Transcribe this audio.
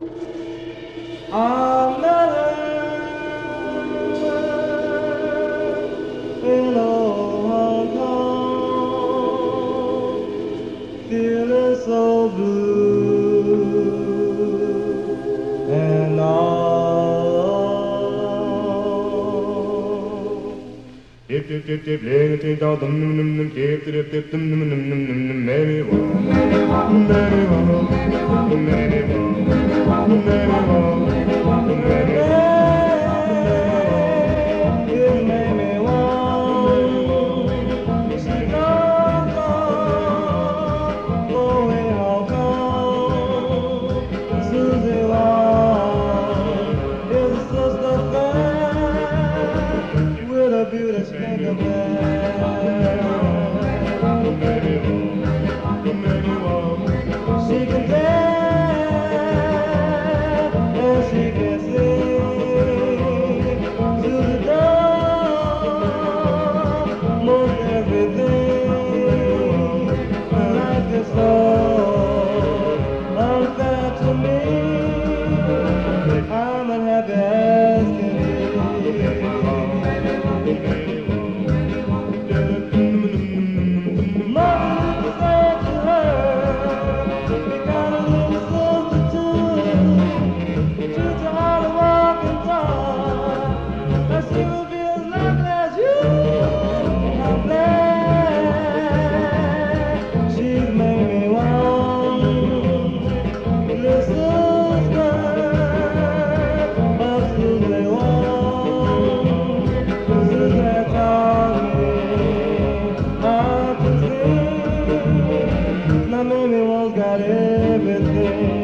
I met her in old Hong Kong, feeling so blue and all. If maybe beauty spank of she can dance and she can sing to the dawn, most everything. Life is so unfair to me. I'm unhappy as can be. Mother said to her, we got a little substitute. Teach her how to walk and talk, and she will be as lovely as you. I'm glad she's made me one little sister of Susie Wong. Susie taught me how to sing. Now Mamie Wong's got everything.